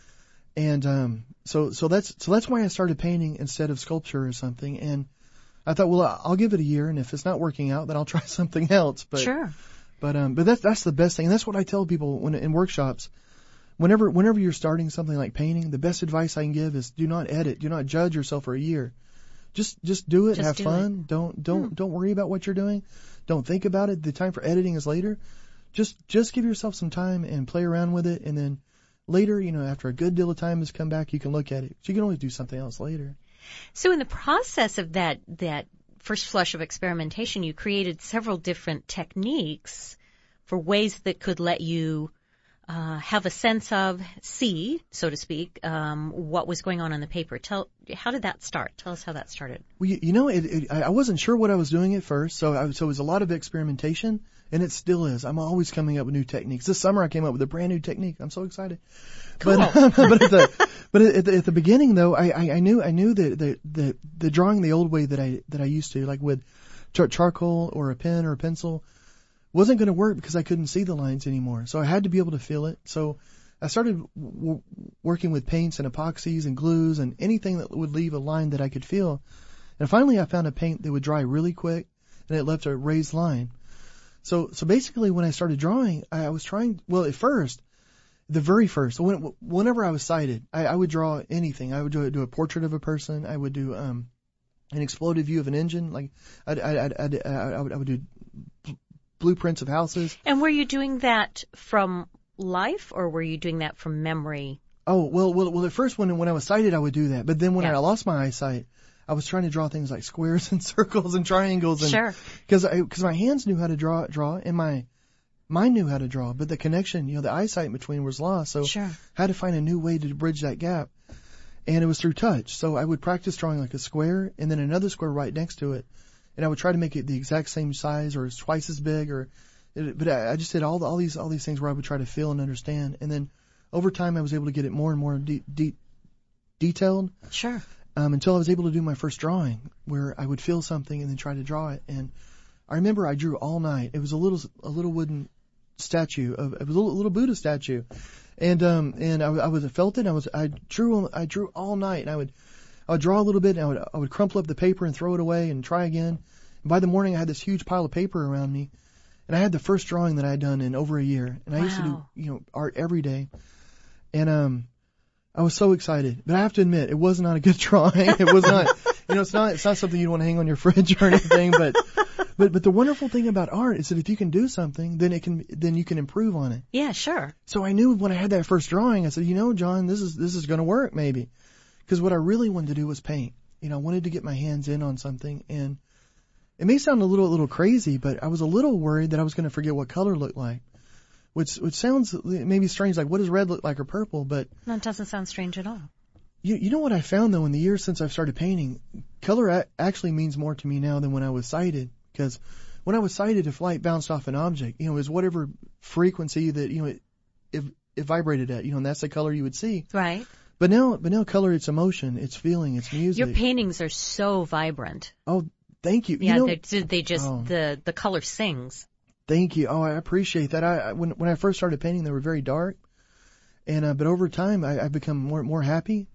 And, um, so, so that's, so that's why I started painting instead of sculpture or something. And I thought, well, I'll give it a year, and if it's not working out, then I'll try something else. But, Sure. But, um, but that's, that's the best thing. And that's what I tell people when, in workshops. Whenever, whenever you're starting something like painting, the best advice I can give is do not edit, do not judge yourself for a year. Just, just do it, Just have do fun. Don't, don't, Hmm. don't worry about what you're doing. Don't think about it. The time for editing is later. Just, just give yourself some time and play around with it, and then later, you know, after a good deal of time has come back, you can look at it. So you can always do something else later. So in the process of that that first flush of experimentation, you created several different techniques for ways that could let you uh, have a sense of, see, so to speak, um, what was going on on the paper. Tell, how did that start? Tell us how that started. Well, you, you know, it, it, I I wasn't sure what I was doing at first, so I, so it was a lot of experimentation, and it still is. I'm always coming up with new techniques. This summer I came up with a brand new technique. I'm so excited. Cool. But, but at the but at the, at the beginning though, I, I, I knew I knew that the, the the drawing the old way that I that I used to, like with char- charcoal or a pen or a pencil, wasn't going to work because I couldn't see the lines anymore. So I had to be able to feel it. So I started w- working with paints and epoxies and glues and anything that would leave a line that I could feel. And finally I found a paint that would dry really quick and it left a raised line. So, so basically when I started drawing, I, I was trying, well, at first, the very first, when, whenever I was sighted, I, I would draw anything. I would do, do a portrait of a person. I would do, um, an exploded view of an engine. Like, I'd, I'd, I'd, I'd, I would, I would do blueprints of houses. And were you doing that from life, or were you doing that from memory? Oh, well, well, well, at first when, when I was sighted, I would do that. But then when Yeah. I lost my eyesight, I was trying to draw things like squares and circles and triangles. And, Sure. Cause I, cause my hands knew how to draw, draw, and my mind knew how to draw, but the connection, you know, the eyesight in between was lost. So Sure. I had to find a new way to bridge that gap. And it was through touch. So I would practice drawing like a square and then another square right next to it. And I would try to make it the exact same size or twice as big or, but I, I just did all the, all these, all these things where I would try to feel and understand. And then over time I was able to get it more and more de- de- detailed. Sure. Um, until I was able to do my first drawing where I would feel something and then try to draw it. And I remember I drew all night. It was a little, a little wooden statue of, it was a little, little Buddha statue. And, um, and I, I was, I felt it. I was, I drew, I drew all night and I would, I would draw a little bit and I would, I would crumple up the paper and throw it away and try again. And by the morning I had this huge pile of paper around me and I had the first drawing that I had done in over a year. And I used to do, Wow. you know, art every day. And, um, I was so excited, but I have to admit, it was not a good drawing. It was not, you know, it's not, it's not something you'd want to hang on your fridge or anything, but, but, but the wonderful thing about art is that if you can do something, then it can, then you can improve on it. Yeah, sure. So I knew when I had that first drawing, I said, you know, John, this is, this is going to work maybe. Cause what I really wanted to do was paint. You know, I wanted to get my hands in on something, and it may sound a little, a little crazy, but I was a little worried that I was going to forget what color looked like. Which, which sounds maybe strange, like what does red look like or purple, but That doesn't sound strange at all. You, you know what I found though in the years since I've started painting, color a- actually means more to me now than when I was sighted. Because when I was sighted, if light bounced off an object, you know, it was whatever frequency that you know it, it, it vibrated at, you know, and that's the color you would see. Right. But now, but now color, it's emotion, it's feeling, it's music. Your paintings are so vibrant. Oh, thank you. Yeah, you know, they they just oh. the the color sings. Thank you. Oh, I appreciate that. I, I when when I first started painting, they were very dark, and uh, but over time, I, I've become more more happy,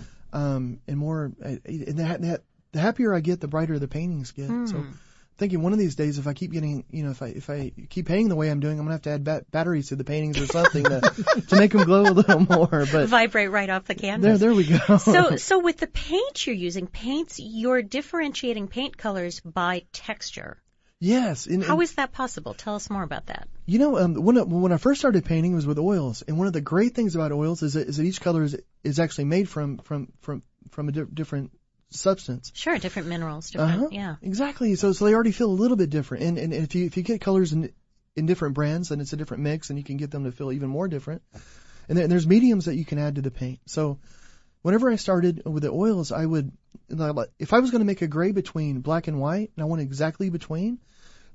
um, and more. And that, that the happier I get, the brighter the paintings get. Hmm. So, thinking one of these days, if I keep getting, you know, if I if I keep painting the way I'm doing, I'm gonna have to add bat- batteries to the paintings or something to to make them glow a little more. But Vibrate right off the canvas. there, there we go. So, so with the paint you're using, paints, you're differentiating paint colors by texture. Yes. And, How and, is that possible? Tell us more about that. You know, um, when I, when I first started painting, it was with oils, and one of the great things about oils is that, is that each color is is actually made from from from from a di- different substance. Sure, different minerals, different, Uh-huh. yeah. Exactly. So so they already feel a little bit different, and and if you if you get colors in in different brands, then it's a different mix, and you can get them to feel even more different. And, there, and there's mediums that you can add to the paint. So whenever I started with the oils, I would, if I was going to make a gray between black and white, and I want exactly between,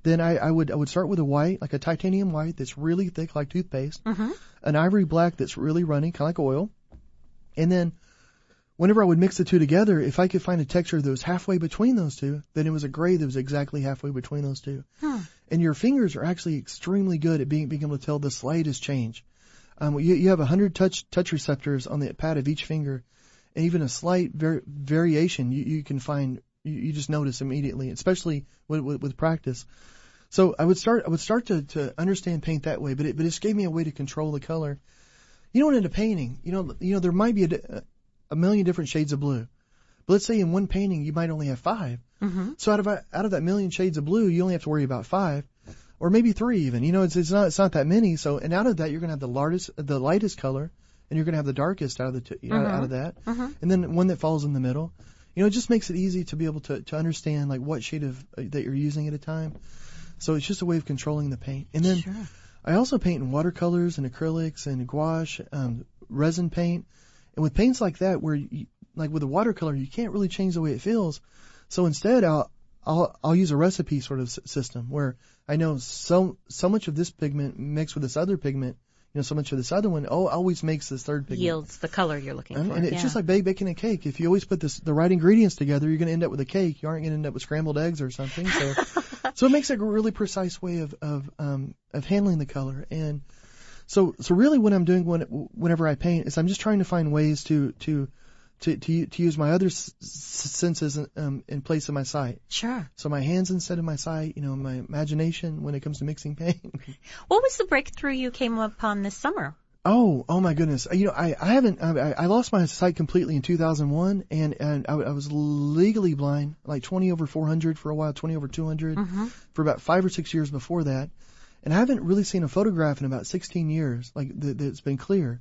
then I, I would I would start with a white, like a titanium white that's really thick, like toothpaste, Mm-hmm. an ivory black that's really runny, kind of like oil, and then whenever I would mix the two together, if I could find a texture that was halfway between those two, then it was a gray that was exactly halfway between those two. Hmm. And your fingers are actually extremely good at being being able to tell the slightest change. Um, you, you have a hundred touch touch receptors on the pad of each finger, and even a slight var- variation you, you can find. You, you just notice immediately, especially with, with, with practice. So I would start I would start to, to understand paint that way, but it but it just gave me a way to control the color. You know, into painting, you know, you know there might be a, a million different shades of blue, but let's say in one painting you might only have five. Mm-hmm. So out of out of that million shades of blue, you only have to worry about five, or maybe three even. You know, it's it's not it's not that many. So and out of that, you're gonna have the largest, the lightest color, and you're gonna have the darkest out of the two, Mm-hmm. out, out of that, Mm-hmm. and then one that falls in the middle. You know, it just makes it easy to be able to to understand like what shade of uh, that you're using at a time. So it's just a way of controlling the paint. And then Sure. I also paint in watercolors and acrylics and gouache, um, resin paint, and with paints like that, where you, like with a watercolor, you can't really change the way it feels. So instead, I'll I'll I'll use a recipe sort of s- system where I know so so much of this pigment mixed with this other pigment, you know, so much of this other one, oh, always makes this third pigment. Yields the color you're looking And, for. and it's yeah. just like ba- baking a cake. If you always put this the right ingredients together, you're going to end up with a cake. You aren't going to end up with scrambled eggs or something. So so it makes a really precise way of of um of handling the color. And so so really what I'm doing when whenever I paint is I'm just trying to find ways to to to to, to use my other s- senses um, in place of my sight. Sure. So my hands instead of my sight, you know, my imagination when it comes to mixing paint. What was the breakthrough you came upon this summer? Oh, oh my goodness! You know, I, I haven't. I, I lost my sight completely in two thousand one, and and I, I was legally blind, like twenty over four hundred for a while, twenty over two hundred Mm-hmm. for about five or six years before that, and I haven't really seen a photograph in about sixteen years, like that, that's been clear.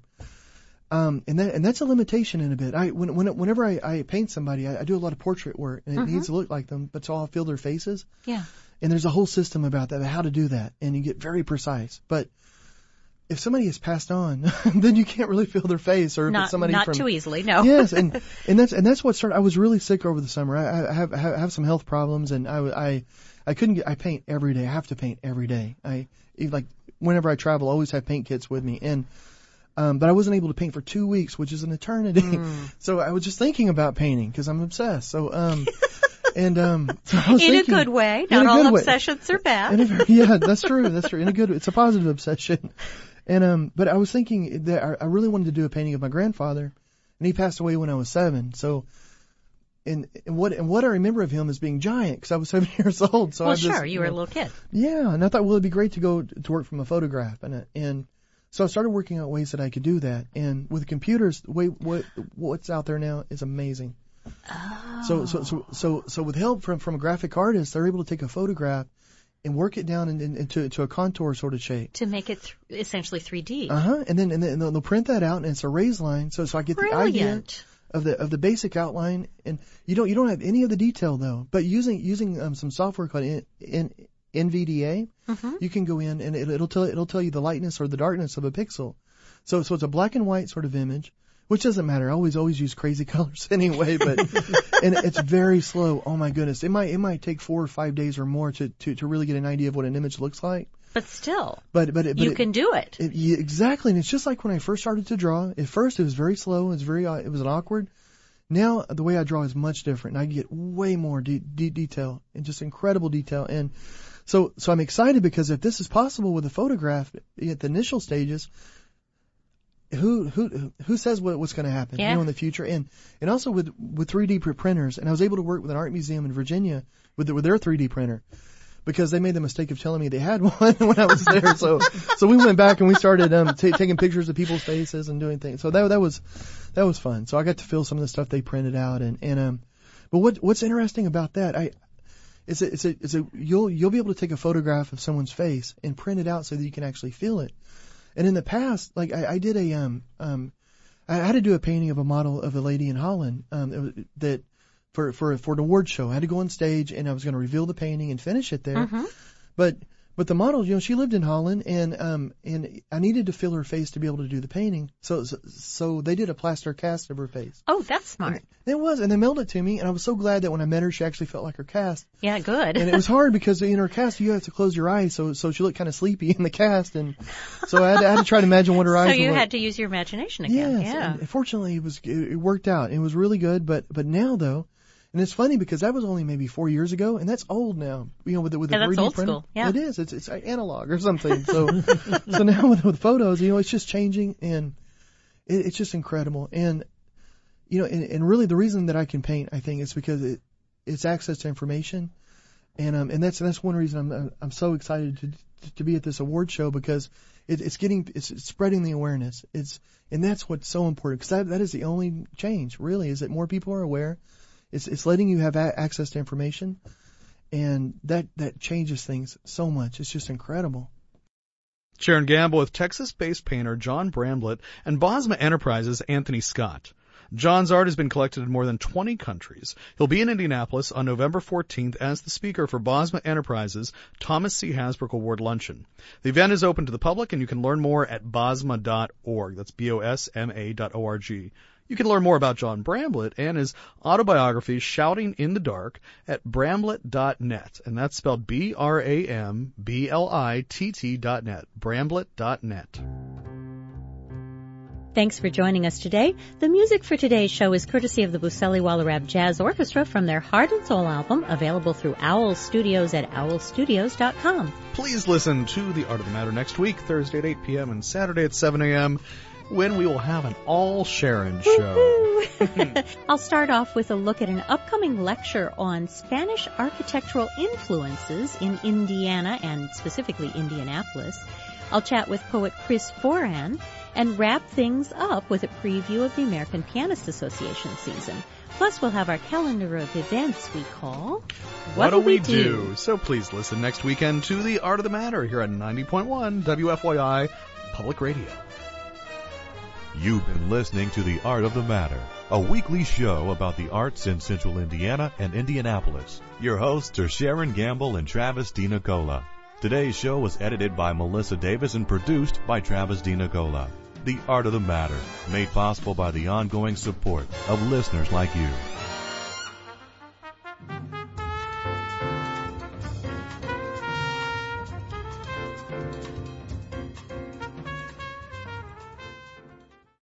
Um, and that and that's a limitation in a bit. I when, when whenever I, I paint somebody, I, I do a lot of portrait work, and it Mm-hmm. needs to look like them, but to all feel their faces. Yeah. And there's a whole system about that, how to do that, and you get very precise, but. If somebody has passed on, then you can't really feel their face, or if Not it's somebody not from too easily. No. yes, and and that's and that's what started. I was really sick over the summer. I, I have I have some health problems, and I I I couldn't get. I paint every day. I have to paint every day. I even like whenever I travel, I always have paint kits with me, and um, but I wasn't able to paint for two weeks, which is an eternity. Mm. So I was just thinking about painting because I'm obsessed. So um. And um, so I was In thinking, a good way. in Not a all good way. obsessions are bad. In a very- yeah, that's true. That's true. In a good, it's a positive obsession. And um, but I was thinking that I, I really wanted to do a painting of my grandfather, and he passed away when I was seven. So, and, and what and what I remember of him is being giant because I was seven years old. So well, I just, sure. You were a little kid. yeah, and I thought, well, it'd be great to go to work from a photograph, and and so I started working out ways that I could do that. And with computers, the way what what's out there now is amazing. Oh. So so so so so with help from from a graphic artist, they're able to take a photograph and work it down in, in, into, into a contour sort of shape. To make it th- essentially three D. Uh huh. And then and then they'll, they'll print that out, and it's a raised line, so so I get the idea Brilliant. of the of the basic outline, and you don't you don't have any of the detail though. But using using um, some software called in, in N V D A, Mm-hmm. you can go in and it, it'll tell it'll tell you the lightness or the darkness of a pixel. So so it's a black and white sort of image. Which doesn't matter. I always always use crazy colors anyway, but and it's very slow. Oh my goodness. It might it might take four or five days or more to, to, to really get an idea of what an image looks like. But still, But but, it, but you it, can do it. it, yeah, exactly. And it's just like when I first started to draw. At first it was very slow. It was very uh, it was an awkward. Now the way I draw is much different. And I get way more de- de- detail and just incredible detail. And so so I'm excited because if this is possible with a photograph at the initial stages. Who who who says what, what's going to happen Yeah. you know in the future, and and also with with three D printers, and I was able to work with an art museum in Virginia with the, with their three D printer because they made the mistake of telling me they had one when I was there. So so we went back and we started um t- taking pictures of people's faces and doing things. So that that was that was fun. So I got to feel some of the stuff they printed out, and and um but what what's interesting about that I. It's a, it's a, it's a, you'll, you'll be able to take a photograph of someone's face and print it out so that you can actually feel it. And in the past, like I, I did a, um, um, I had to do a painting of a model of a lady in Holland, um, it was, that for, for, for an award show. I had to go on stage and I was going to reveal the painting and finish it there. Mm-hmm. But, But the model, you know, she lived in Holland, and um, and I needed to fill her face to be able to do the painting. So, so, so they did a plaster cast of her face. Oh, that's smart. And it was, and they mailed it to me, and I was so glad that when I met her, she actually felt like her cast. Yeah, good. And it was hard because in her cast, you have to close your eyes, so so she looked kind of sleepy in the cast, and so I had to, I had to try to imagine what her so eyes. So you were had like. to use your imagination again. Yes, yeah. And fortunately, it was it, it worked out. It was really good, but but now though. And it's funny because that was only maybe four years ago, and that's old now. You know, with the, with the yeah, that's three D old printer, school. Yeah. it is. It's it's analog or something. So so now with, with photos, you know, it's just changing, and it, it's just incredible. And you know, and, and really the reason that I can paint, I think, is because it it's access to information, and um and that's that's one reason I'm I'm so excited to to be at this award show because it, it's getting it's, it's spreading the awareness. It's and that's what's so important because that that is the only change really is that more people are aware. It's it's letting you have a- access to information, and that, that changes things so much. It's just incredible. Sharon Gamble with Texas-based painter John Bramblett and Bosma Enterprises' Anthony Scott. John's art has been collected in more than twenty countries. He'll be in Indianapolis on November fourteenth as the speaker for Bosma Enterprises' Thomas C. Hasbrook Award Luncheon. The event is open to the public, and you can learn more at bosma dot org. That's B O S M A dot O R G. You can learn more about John Bramblett and his autobiography, Shouting in the Dark, at bramblett dot net. And that's spelled B R A M B L I T T dot net. bramblett dot net. Thanks for joining us today. The music for today's show is courtesy of the Buseli Walarab Jazz Orchestra from their Heart and Soul album, available through Owl Studios at owl studios dot com. Please listen to The Art of the Matter next week, Thursday at eight p.m. and Saturday at seven a.m., when we will have an all Sharon show. I'll start off with a look at an upcoming lecture on Spanish architectural influences in Indiana and specifically Indianapolis. I'll chat with poet Chris Foran and wrap things up with a preview of the American Pianist Association season. Plus, we'll have our calendar of events we call What, what do we do? do? So please listen next weekend to The Art of the Matter here on ninety point one W F Y I Public Radio. You've been listening to The Art of the Matter, a weekly show about the arts in Central Indiana and Indianapolis. Your hosts are Sharon Gamble and Travis DiNicola. Today's show was edited by Melissa Davis and produced by Travis DiNicola. The Art of the Matter, made possible by the ongoing support of listeners like you.